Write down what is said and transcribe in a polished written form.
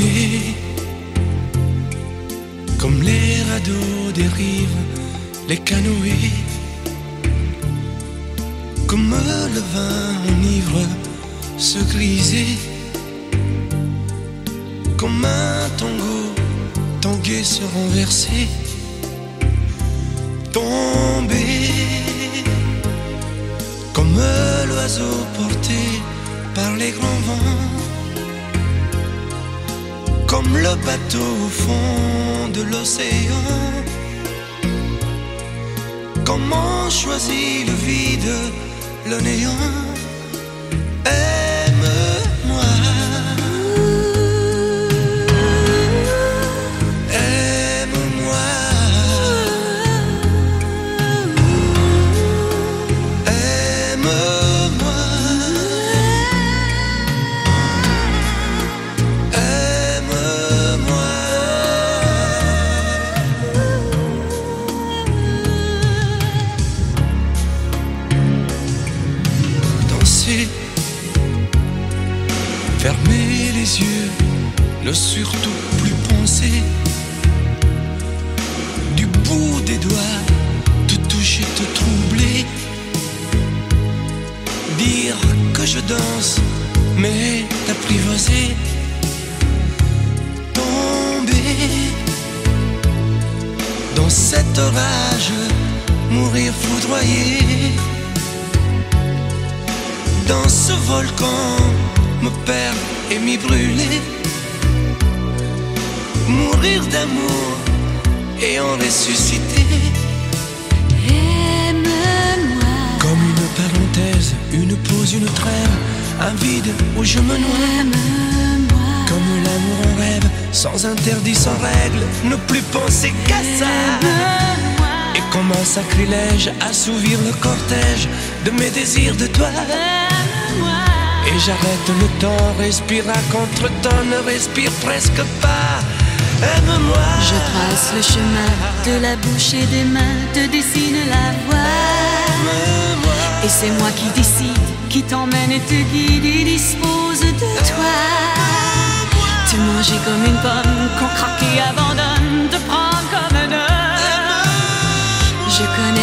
naviguer comme les radeaux des rives, les canoës, comme le vin enivre se griser, comme un tango tanguer se renverser, tomber comme l'oiseau porté par les grands vents, comme le bateau au fond de l'océan. Comment choisit le vide, le néant? Aime-moi, aime-moi, aime-moi, aime-moi. Danser, fermer les yeux, ne surtout plus penser, du bout des doigts, te toucher, te troubler, dire que je danse, mais t'apprivoiser, tomber dans cet orage, mourir foudroyé, dans ce volcan, me perdre et m'y brûler, mourir d'amour et en ressusciter. Aime-moi, Comme une parenthèse, une pause, une trêve, un vide où je me noie. aime-moi, Comme l'amour en rêve, sans interdit, sans règle, ne plus penser qu'à ça. aime-moi, Et comme un sacrilège, assouvir le cortège de mes désirs de toi. aime-moi. Et j'arrête le temps, respire à contre-temps, ne respire presque pas. Aime-moi. Je trace le chemin de la bouche et des mains, te dessine la voie. Aime-moi. Et c'est moi qui décide, qui t'emmène et te guide et dispose de toi. Te manger comme une pomme qu'on craque et abandonne, te prendre comme un homme. Je connais